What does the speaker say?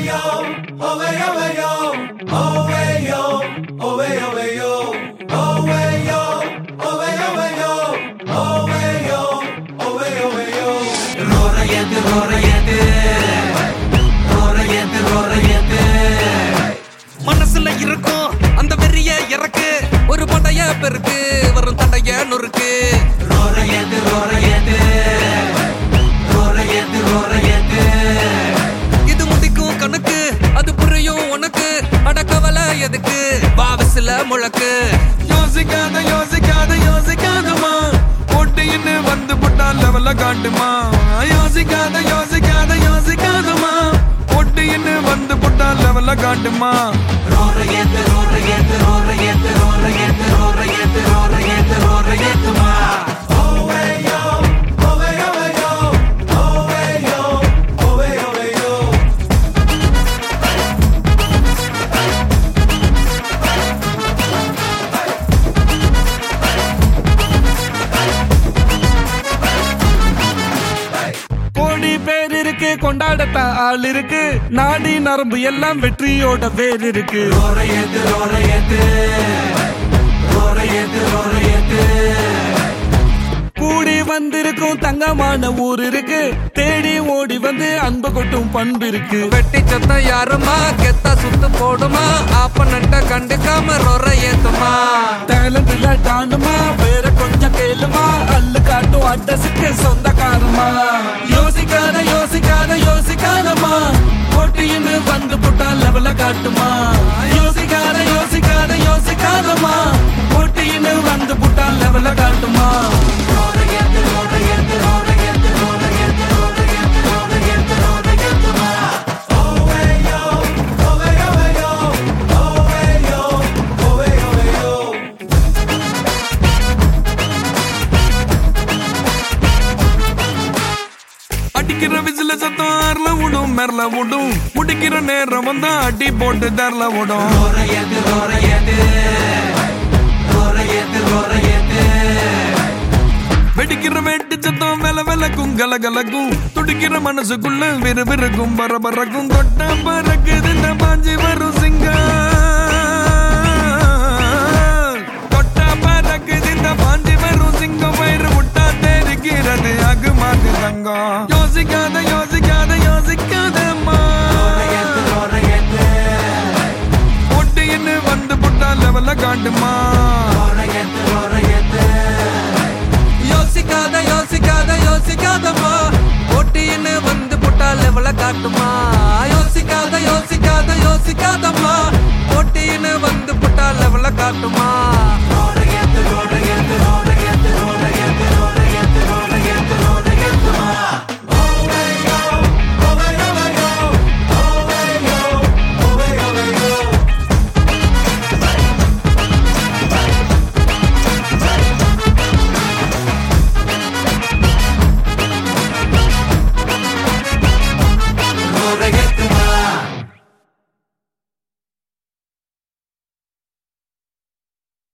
மனசுல இருக்கும் அந்த வெறிய இறக்கு ஒரு படைய பெருக்கு வரும் தடைய நொறுக்கு இது முடிக்கும் கணக்கு அது புரியும் உனக்கு அடக்கவலை எதுக்கு வாவசில முழக்கு யோசிக்காத யோசிக்காத யோசிக்காதமா போட்டின்னு வந்து புட்டா லெவல்ல காட்டுமா யோசிக்காத யோசிக்காத யோசிக்காதமா போட்டின்னு வந்து புட்டா லெவல்ல காட்டுமா பேர் இருக்கு கொண்டாடத்தான் ஆள் இருக்கு நாடி நரம்பு எல்லாம் வெற்றியோட வேர் இருக்கு கூடி வந்திருக்கும் தங்கமான ஊர் இருக்கு தேடி ஓடி வந்து அன்பு கொட்டும் பண்பு இருக்கு வெட்டி சத்தம் யாருமா கெத்தா சுத்து போடுமா ஆப்பனட்ட கண்டுக்காம ரொற ஏத்துமா டேலண்ட் இல்ல டானுமா வேற கொஞ்சம் கேளுமா அல்லு காட்டும் அட்ரஸுக்கு சொந்தக்காரமா யோசிக்காத யோசிக்காத யோசிக்காதமா போட்டின்னு வந்து புட்டா லெவல காட்டுமா யோசிக்காத யோசிக்காத யோசிக்காதமா போட்டின்னு வந்து புட்டா லெவல காட்டுமா அடிக்கிற விசில சத்தம் ஆர்ல விடும் மெர்ல விடும் முடிக்கிற நேரம் வந்தா அடி போட்டு தரல விடும் வெடிக்கிற வெட்டி சத்தம் வெல வெலக்கும் கலகலக்கும் துடிக்கிற மனசுக்குள்ள விறுவிறுக்கும் பரபரக்கும் தொட்ட பறக்குது இந்த பாஞ்சி வரும் சிங்கம் தொட்ட பறக்குது இந்த பாஞ்சி வரும் சிங்கம் வயிறு முட்டா தெரிக்கிறது அகுமாது தங்கம் யோசிக்காத யோசிக்காத யோசிக்காதம்மா ஒட்டின்னு வந்து புட்டா லெவல்ல காட்டுமா யோசிக்காத யோசிக்காத யோசிக்காதமா ஒட்டின்னு வந்து புட்டா லெவல காட்டுமா யோசிக்காத யோசிக்காத யோசிக்காதமா ஒட்டின்னு வந்து புட்டா லெவல காட்டுமா